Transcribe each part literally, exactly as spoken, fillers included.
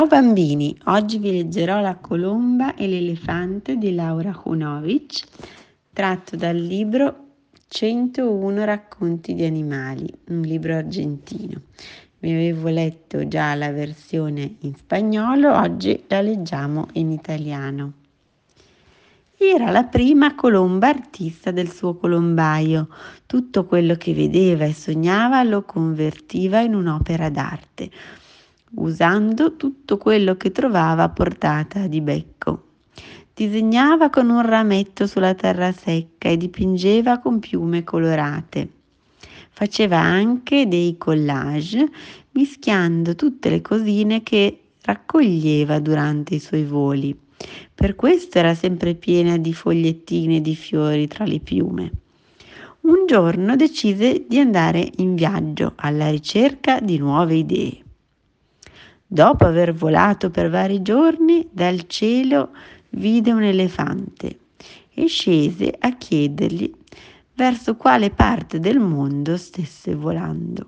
Ciao bambini, oggi vi leggerò La colomba e l'elefante di Laura Hunovic, tratto dal libro centouno racconti di animali, un libro argentino. Vi avevo letto già la versione in spagnolo, oggi la leggiamo in italiano. Era la prima colomba artista del suo colombaio. Tutto quello che vedeva e sognava lo convertiva in un'opera d'arte, usando tutto quello che trovava a portata di becco. Disegnava con un rametto sulla terra secca e dipingeva con piume colorate. Faceva anche dei collage, mischiando tutte le cosine che raccoglieva durante i suoi voli. Per questo era sempre piena di fogliettini e di fiori tra le piume. Un giorno decise di andare in viaggio alla ricerca di nuove idee. Dopo aver volato per vari giorni, dal cielo vide un elefante e scese a chiedergli verso quale parte del mondo stesse volando.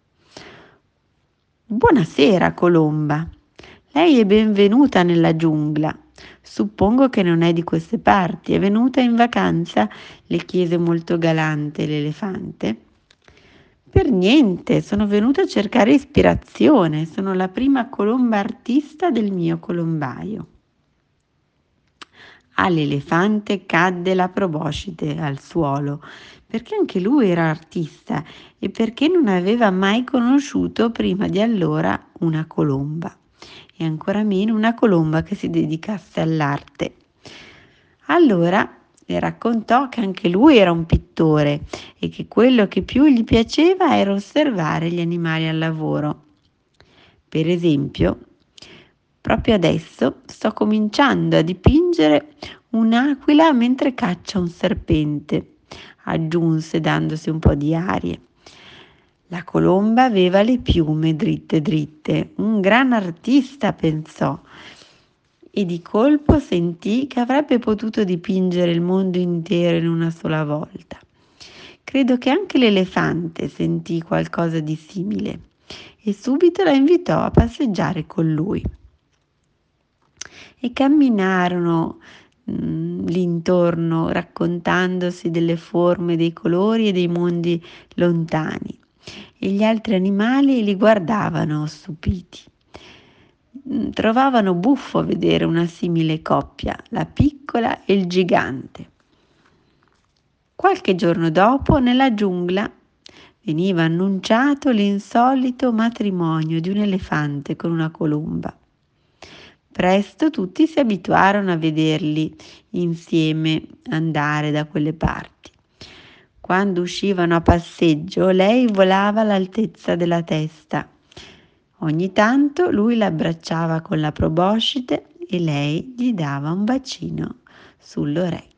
Buonasera, colomba. Lei è benvenuta nella giungla. Suppongo che non è di queste parti. È venuta in vacanza? Le chiese molto galante l'elefante. Per niente, sono venuta a cercare ispirazione. Sono la prima colomba artista del mio colombaio. All'elefante cadde la proboscide al suolo, perché anche lui era artista e perché non aveva mai conosciuto prima di allora una colomba, e ancora meno una colomba che si dedicasse all'arte. Allora le raccontò che anche lui era un pittore e che quello che più gli piaceva era osservare gli animali al lavoro. Per esempio, proprio adesso sto cominciando a dipingere un'aquila mentre caccia un serpente, aggiunse dandosi un po' di arie. La colomba aveva le piume dritte dritte. Un gran artista, pensò, e di colpo sentì che avrebbe potuto dipingere il mondo intero in una sola volta. Credo che anche l'elefante sentì qualcosa di simile e subito la invitò a passeggiare con lui. E camminarono mh, lì intorno, raccontandosi delle forme, dei colori e dei mondi lontani. E gli altri animali li guardavano stupiti. Trovavano buffo vedere una simile coppia, la piccola e il gigante. Qualche giorno dopo, nella giungla, veniva annunciato l'insolito matrimonio di un elefante con una colomba. Presto tutti si abituarono a vederli insieme andare da quelle parti. Quando uscivano a passeggio, lei volava all'altezza della testa. Ogni tanto lui l'abbracciava con la proboscide e lei gli dava un bacino sull'orecchio.